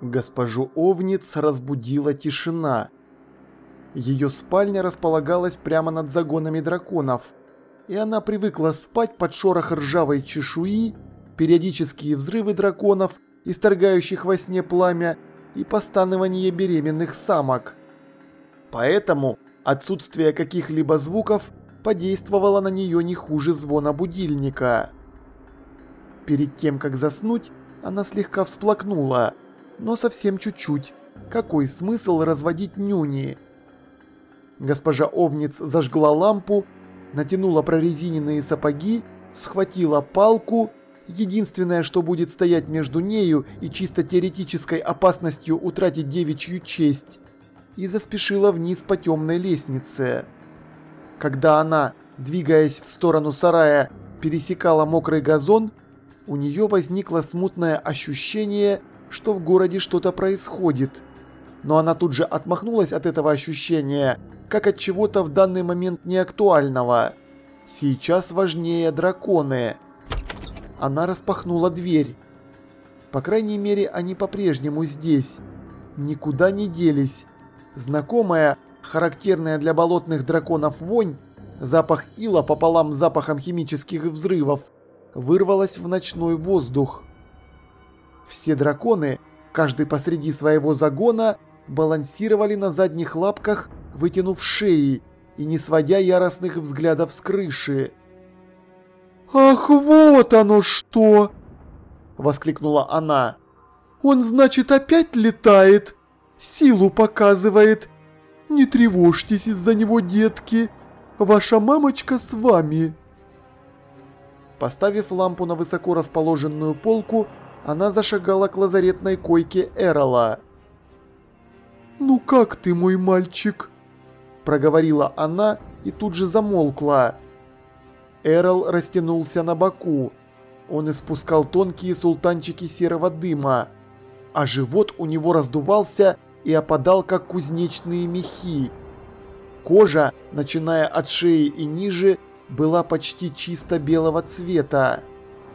Госпожу Овниц разбудила тишина. Ее спальня располагалась прямо над загонами драконов, и она привыкла спать под шорох ржавой чешуи, периодические взрывы драконов, исторгающих во сне пламя, и постанывание беременных самок. Поэтому отсутствие каких-либо звуков подействовало на нее не хуже звона будильника. Перед тем, как заснуть, она слегка всплакнула, но совсем чуть-чуть. Какой смысл разводить нюни? Госпожа Овниц зажгла лампу, натянула прорезиненные сапоги, схватила палку, единственное, что будет стоять между нею и чисто теоретической опасностью утратить девичью честь, и заспешила вниз по темной лестнице. Когда она, двигаясь в сторону сарая, пересекала мокрый газон, у нее возникло смутное ощущение, что в городе что-то происходит. Но она тут же отмахнулась от этого ощущения, как от чего-то в данный момент неактуального. Сейчас важнее драконы. Она распахнула дверь. По крайней мере, они по-прежнему здесь. Никуда не делись. Знакомая, характерная для болотных драконов вонь, запах ила пополам с запахом химических взрывов, вырвалась в ночной воздух. Все драконы, каждый посреди своего загона, балансировали на задних лапках, вытянув шеи и не сводя яростных взглядов с крыши. «Ах, вот оно что!» – воскликнула она. «Он, значит, опять летает? Силу показывает. Не тревожьтесь из-за него, детки. Ваша мамочка с вами». Поставив лампу на высоко расположенную полку, она зашагала к лазаретной койке Эрола. «Ну как ты, мой мальчик?» – проговорила она и тут же замолкла. Эрол растянулся на боку. Он испускал тонкие султанчики серого дыма, а живот у него раздувался и опадал, как кузнечные мехи. Кожа, начиная от шеи и ниже, была почти чисто белого цвета.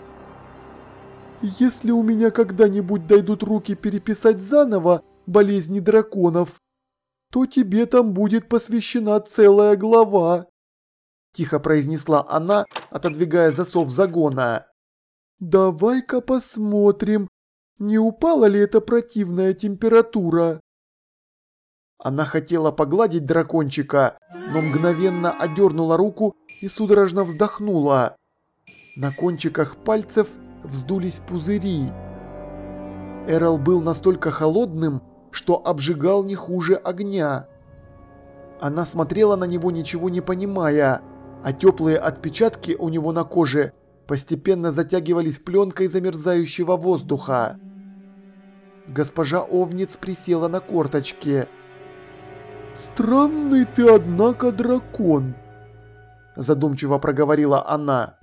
«Если у меня когда-нибудь дойдут руки переписать заново болезни драконов, то тебе там будет посвящена целая глава», – тихо произнесла она, отодвигая засов загона. «Давай-ка посмотрим, не упала ли эта противная температура». Она хотела погладить дракончика, но мгновенно отдернула руку и судорожно вздохнула. На кончиках пальцев вздулись пузыри. Эрол был настолько холодным, что обжигал не хуже огня. Она смотрела на него, ничего не понимая, а теплые отпечатки у него на коже постепенно затягивались пленкой замерзающего воздуха. Госпожа Овниц присела на корточки. «Странный ты, однако, дракон», – задумчиво проговорила она.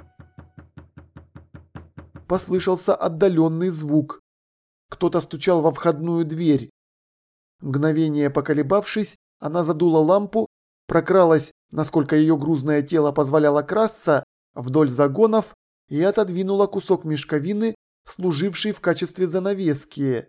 Послышался отдаленный звук. Кто-то стучал во входную дверь. Мгновение поколебавшись, она задула лампу, прокралась, насколько ее грузное тело позволяло красться, вдоль загонов и отодвинула кусок мешковины, служивший в качестве занавески.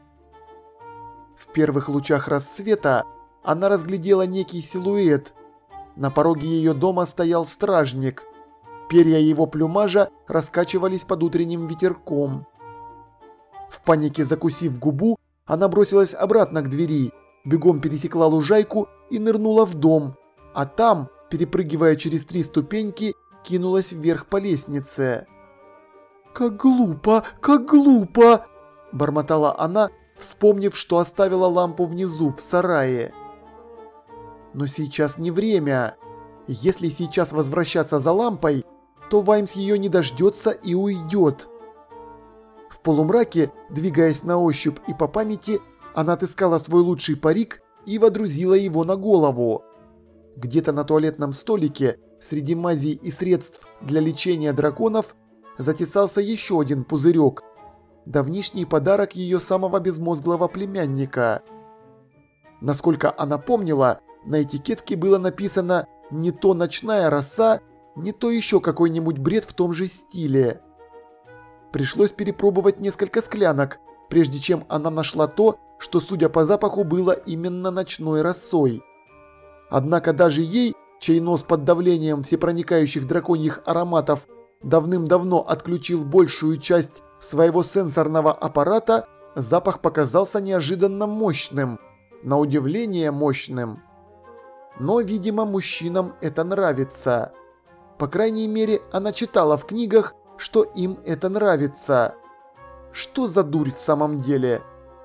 В первых лучах рассвета она разглядела некий силуэт. На пороге ее дома стоял стражник. Перья его плюмажа раскачивались под утренним ветерком. В панике закусив губу, она бросилась обратно к двери, бегом пересекла лужайку и нырнула в дом, а там, перепрыгивая через 3 ступеньки, кинулась вверх по лестнице. «Как глупо, как глупо!» – бормотала она, вспомнив, что оставила лампу внизу, в сарае. Но сейчас не время. Если сейчас возвращаться за лампой, то Ваймс ее не дождется и уйдет. В полумраке, двигаясь на ощупь и по памяти, она отыскала свой лучший парик и водрузила его на голову. Где-то на туалетном столике, среди мазей и средств для лечения драконов, затесался еще один пузырек. Давнишний подарок ее самого безмозглого племянника. Насколько она помнила, на этикетке было написано не то ночная роса, не то еще какой-нибудь бред в том же стиле. Пришлось перепробовать несколько склянок, прежде чем она нашла то, что, судя по запаху, было именно ночной росой. Однако даже ей, чей нос под давлением всепроникающих драконьих ароматов давным-давно отключил большую часть своего сенсорного аппарата, запах показался неожиданно мощным, на удивление мощным. Но, видимо, мужчинам это нравится. По крайней мере, она читала в книгах, что им это нравится. Что за дурь в самом деле?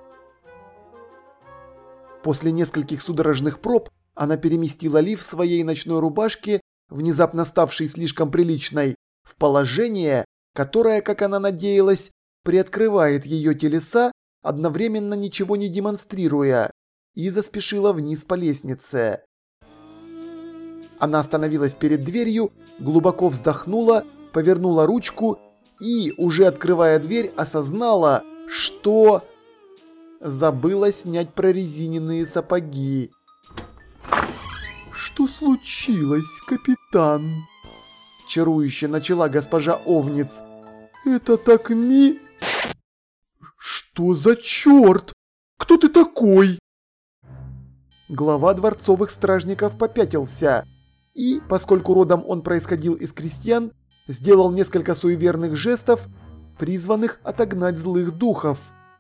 После нескольких судорожных проб она переместила лиф своей ночной рубашки, внезапно ставшей слишком приличной, в положение, которое, как она надеялась, приоткрывает ее телеса, одновременно ничего не демонстрируя, и заспешила вниз по лестнице. Она остановилась перед дверью, глубоко вздохнула, повернула ручку и, уже открывая дверь, осознала, что забыла снять прорезиненные сапоги. «Что случилось, капитан?» – чарующе начала госпожа Овниц. «Это так Что за черт? Кто ты такой?» Глава дворцовых стражников попятился и, поскольку родом он происходил из крестьян, сделал несколько суеверных жестов, призванных отогнать злых духов.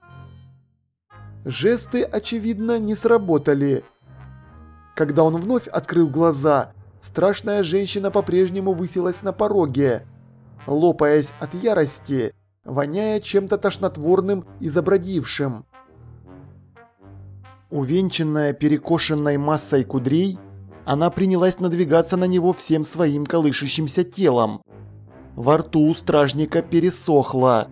Жесты, очевидно, не сработали. Когда он вновь открыл глаза, страшная женщина по-прежнему высилась на пороге, лопаясь от ярости, воняя чем-то тошнотворным и забродившим. Увенчанная перекошенной массой кудрей, она принялась надвигаться на него всем своим колышущимся телом. Во рту у стражника пересохло.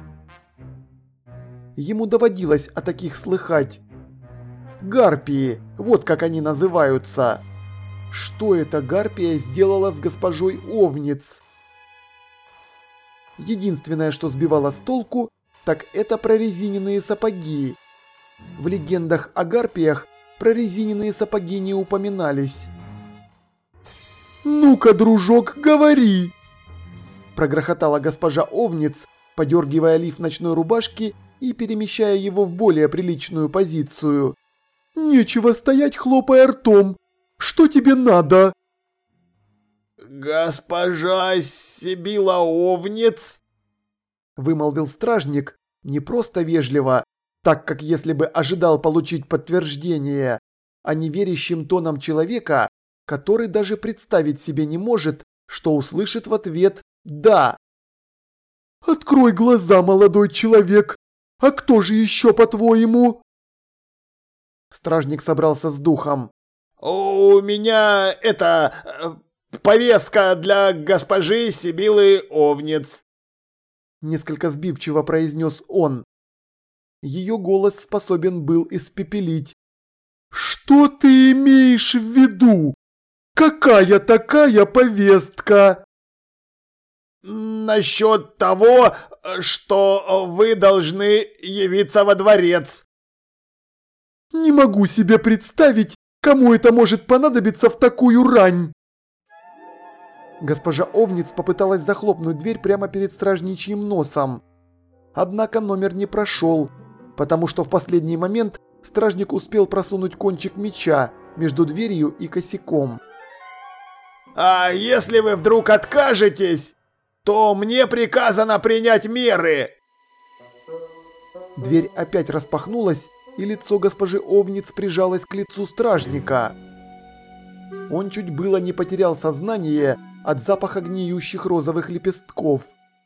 Ему доводилось о таких слыхать. Гарпии, вот как они называются. Что эта гарпия сделала с госпожой Овниц? Единственное, что сбивало с толку, так это прорезиненные сапоги. В легендах о гарпиях прорезиненные сапоги не упоминались. «Ну-ка, дружок, говори!» Прогрохотала госпожа Овниц, подергивая лиф ночной рубашки и перемещая его в более приличную позицию. «Нечего стоять, хлопая ртом! Что тебе надо?» «Госпожа Сибила Овниц!» вымолвил стражник, не просто вежливо, так как если бы ожидал получить подтверждение, а неверящим тоном человека, который даже представить себе не может, что услышит в ответ «да». «Открой глаза, молодой человек! А кто же еще, по-твоему?» Стражник собрался с духом. «У меня повестка для госпожи Сибилы Овниц», несколько сбивчиво произнес он. Ее голос способен был испепелить. «Что ты имеешь в виду? Какая такая повестка?» «Насчет того, что вы должны явиться во дворец». «Не могу себе представить, кому это может понадобиться в такую рань!» Госпожа Овниц попыталась захлопнуть дверь прямо перед стражничьим носом. Однако номер не прошел, потому что в последний момент стражник успел просунуть кончик меча между дверью и косяком. «А если вы вдруг откажетесь, то мне приказано принять меры!» Дверь опять распахнулась, и лицо госпожи Овниц прижалось к лицу стражника. Он чуть было не потерял сознание от запаха гниющих розовых лепестков.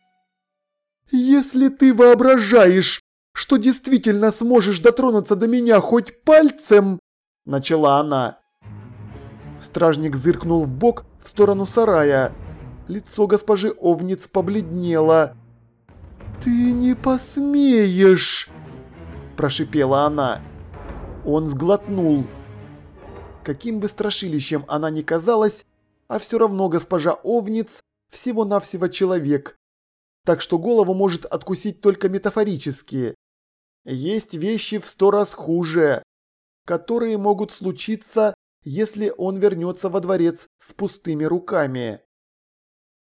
«Если ты воображаешь, что действительно сможешь дотронуться до меня хоть пальцем!» – начала она. Стражник зыркнул вбок в сторону сарая. Лицо госпожи Овниц побледнело. «Ты не посмеешь!» – прошипела она. Он сглотнул. Каким бы страшилищем она ни казалась, а все равно госпожа Овниц всего-навсего человек. Так что голову может откусить только метафорически. Есть вещи в 100 раз хуже, которые могут случиться, если он вернется во дворец с пустыми руками.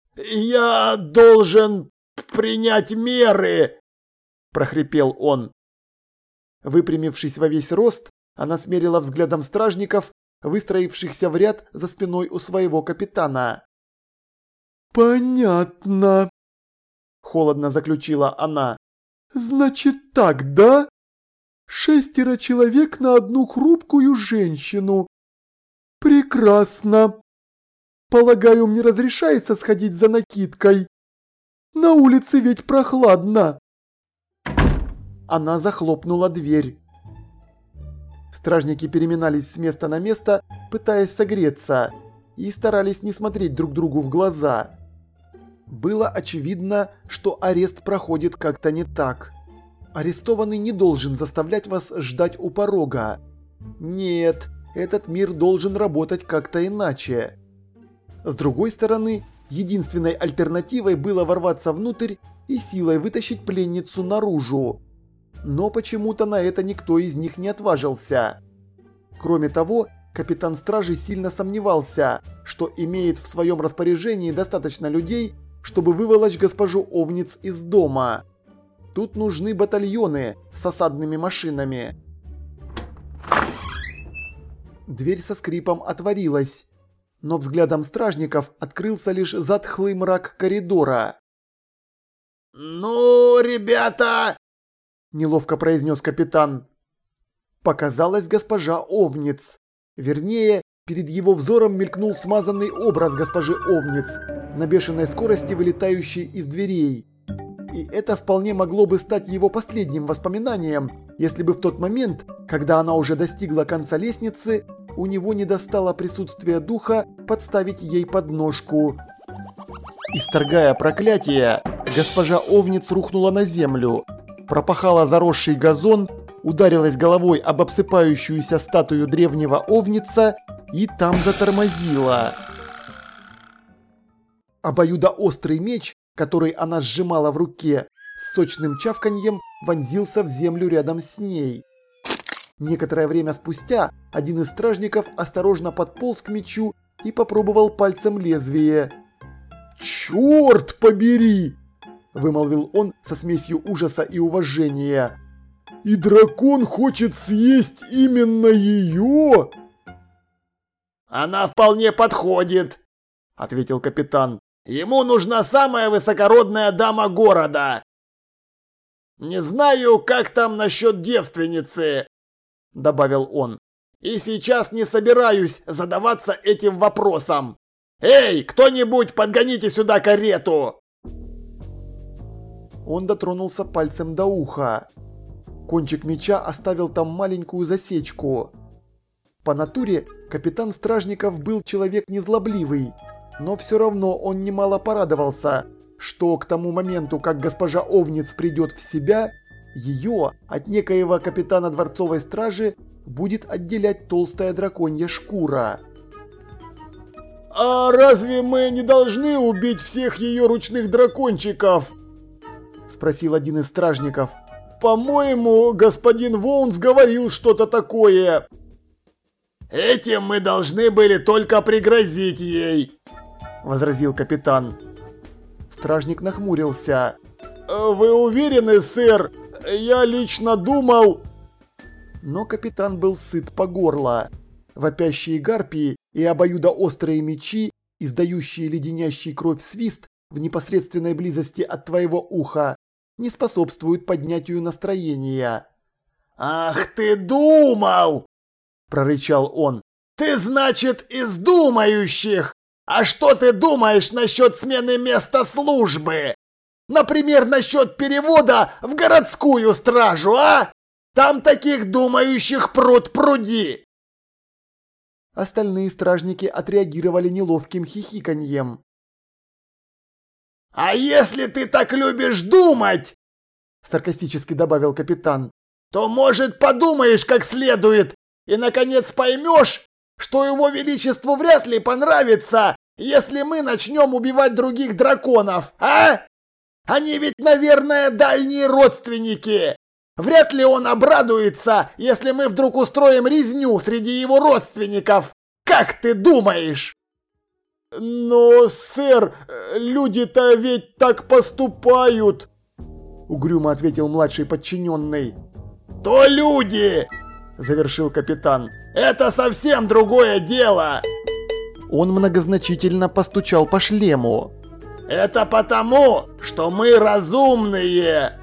«Я должен принять меры!» – прохрипел он. Выпрямившись во весь рост, она смерила взглядом стражников, выстроившихся в ряд за спиной у своего капитана. «Понятно», – холодно заключила она. «Значит так, да? 6 человек на одну хрупкую женщину. Прекрасно. Полагаю, мне разрешается сходить за накидкой. На улице ведь прохладно». Она захлопнула дверь. Стражники переминались с места на место, пытаясь согреться, и старались не смотреть друг другу в глаза. Было очевидно, что арест проходит как-то не так. Арестованный не должен заставлять вас ждать у порога. Нет, этот мир должен работать как-то иначе. С другой стороны, единственной альтернативой было ворваться внутрь и силой вытащить пленницу наружу. Но почему-то на это никто из них не отважился. Кроме того, капитан стражи сильно сомневался, что имеет в своем распоряжении достаточно людей, чтобы выволочь госпожу Овниц из дома. Тут нужны батальоны с осадными машинами. Дверь со скрипом отворилась, но взглядом стражников открылся лишь затхлый мрак коридора. «Ну, ребята!» – неловко произнес капитан. Показалась госпожа Овниц. Вернее, перед его взором мелькнул смазанный образ госпожи Овниц, на бешеной скорости вылетающей из дверей. И это вполне могло бы стать его последним воспоминанием, если бы в тот момент, когда она уже достигла конца лестницы, у него не достало присутствия духа подставить ей подножку. Исторгая проклятие, госпожа Овниц рухнула на землю, пропахала заросший газон, ударилась головой об обсыпающуюся статую древнего Овница и там затормозила. Обоюдоострый меч, который она сжимала в руке, с сочным чавканьем вонзился в землю рядом с ней. Некоторое время спустя один из стражников осторожно подполз к мечу и попробовал пальцем лезвие. «Черт побери!» – вымолвил он со смесью ужаса и уважения. «И дракон хочет съесть именно ее?» «Она вполне подходит», – ответил капитан. «Ему нужна самая высокородная дама города. Не знаю, как там насчет девственницы», – добавил он. «И сейчас не собираюсь задаваться этим вопросом. Эй, кто-нибудь, подгоните сюда карету!» Он дотронулся пальцем до уха. Кончик меча оставил там маленькую засечку. По натуре капитан стражников был человек незлобливый, но все равно он немало порадовался, что к тому моменту, как госпожа Овниц придет в себя, ее от некоего капитана дворцовой стражи будет отделять толстая драконья шкура. «А разве мы не должны убить всех ее ручных дракончиков?» – спросил один из стражников. «По-моему, господин Воунс говорил что-то такое». «Этим мы должны были только пригрозить ей», – возразил капитан. Стражник нахмурился. «Вы уверены, сэр? Я лично думал...» Но капитан был сыт по горло. Вопящие гарпии и обоюдоострые мечи, издающие леденящий кровь свист в непосредственной близости от твоего уха, не способствуют поднятию настроения. «Ах ты думал!» – прорычал он. «Ты, значит, из думающих! А что ты думаешь насчет смены места службы? Например, насчет перевода в городскую стражу, а? Там таких думающих пруд-пруди!» Остальные стражники отреагировали неловким хихиканьем. «А если ты так любишь думать, — саркастически добавил капитан, — то, может, подумаешь как следует и, наконец, поймешь, что его величеству вряд ли понравится, если мы начнем убивать других драконов, а? Они ведь, наверное, дальние родственники. Вряд ли он обрадуется, если мы вдруг устроим резню среди его родственников. Как ты думаешь?» «Но, сэр, люди-то ведь так поступают», — угрюмо ответил младший подчиненный. то люди!» – завершил капитан. «Это совсем другое дело!» Он многозначительно постучал по шлему. «Это потому, что мы разумные!»